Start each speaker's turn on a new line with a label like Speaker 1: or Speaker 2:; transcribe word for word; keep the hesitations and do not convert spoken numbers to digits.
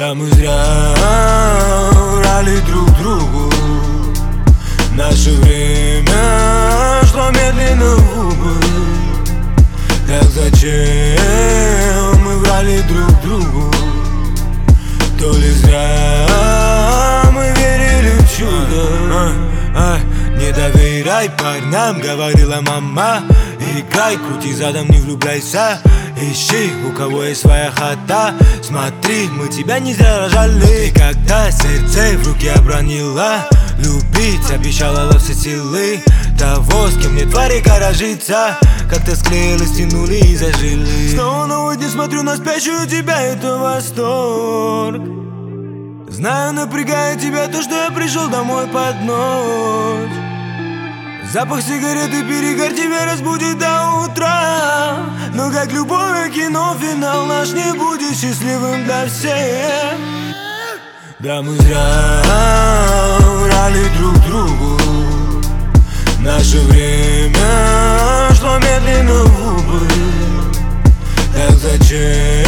Speaker 1: Да мы зря врали друг другу. Наше время шло медленно в убыль. Так зачем мы врали друг другу? То ли зря мы верили в чудо. а, а, Не доверяй парням, говорила мама. Играй, крути задом, не влюбляйся. Ищи, у кого есть своя хата. Смотри, мы тебя не зря рожали. И когда сердце в руке обронила, любить обещала во все силы. Того, с кем нет твари корожится, как-то склеились, тянули и зажили. Снова новый день смотрю на спящую тебя, это восторг. Знаю, напрягает тебя то, что я пришел домой под ночь. Запах сигареты, перегар тебя разбудит до утра. Но как любое кино, финал наш не будет счастливым для всех. Да мы зря врали друг другу. Наше время шло медленно в убыль. Так зачем